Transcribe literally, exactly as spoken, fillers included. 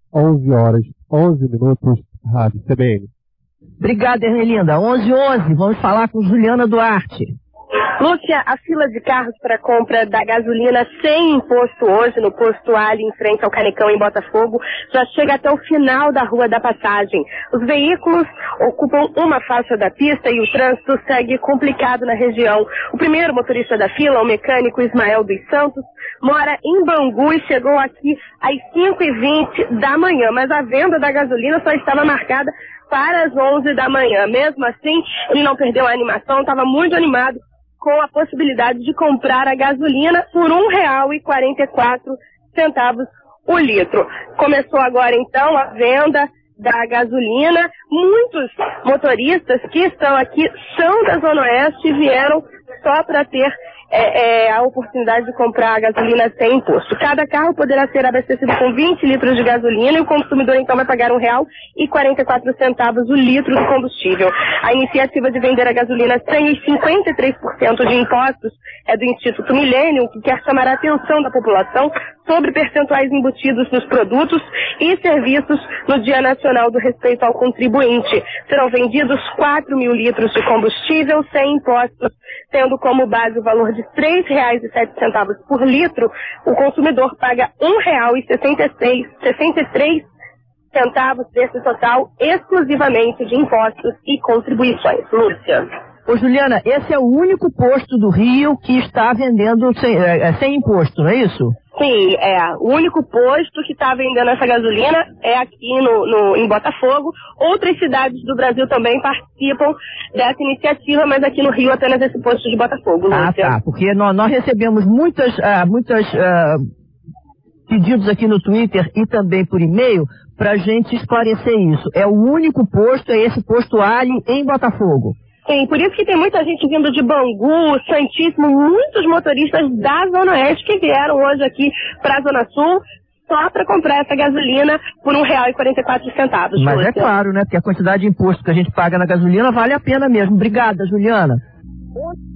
onze horas, onze minutos, Rádio C B N. Obrigada, Ermelinda. onze e onze, vamos falar com Juliana Duarte. Lúcia, a fila de carros para compra da gasolina sem imposto hoje no posto Ali em frente ao Canecão em Botafogo já chega até o final da Rua da Passagem. Os veículos ocupam uma faixa da pista e o trânsito segue complicado na região. O primeiro motorista da fila, o mecânico Ismael dos Santos, mora em Bangu e chegou aqui às cinco e vinte da manhã, mas a venda da gasolina só estava marcada para as onze da manhã. Mesmo assim, ele não perdeu a animação, estava muito animado com a possibilidade de comprar a gasolina por um real e quarenta e quatro centavos o litro. Começou agora então a venda da gasolina. Muitos motoristas que estão aqui são da Zona Oeste e vieram só para ter é, é, a oportunidade de comprar a gasolina sem imposto. Cada carro poderá ser abastecido com vinte litros de gasolina e o consumidor então vai pagar um real e quarenta e quatro centavos o litro do combustível. A iniciativa de vender a gasolina sem os cinquenta e três por cento de impostos é do Instituto Millennium, que quer chamar a atenção da população sobre percentuais embutidos nos produtos e serviços no Dia Nacional do Respeito ao Contribuinte. Serão vendidos quatro mil litros de combustível sem impostos, tendo como base o valor de três reais e sete centavos por litro. O consumidor paga um real e sessenta e três centavos desse total exclusivamente de impostos e contribuições. Lúcia. Ô Juliana, esse é o único posto do Rio que está vendendo sem, é, sem imposto, não é isso? Sim, é. O único posto que está vendendo essa gasolina é aqui no, no, em Botafogo. Outras cidades do Brasil também participam dessa iniciativa, mas aqui no Rio apenas esse posto de Botafogo, Lúcia. Ah, tá, porque nós, nós recebemos muitas, uh, muitas uh, pedidos aqui no Twitter e também por e-mail para a gente esclarecer isso. É o único posto, é esse posto Ali em Botafogo. Sim, por isso que tem muita gente vindo de Bangu, Santíssimo, muitos motoristas da Zona Oeste que vieram hoje aqui para a Zona Sul só para comprar essa gasolina por um real e quarenta e quatro centavos. Mas é claro, né? Porque a quantidade de imposto que a gente paga na gasolina vale a pena mesmo. Obrigada, Juliana.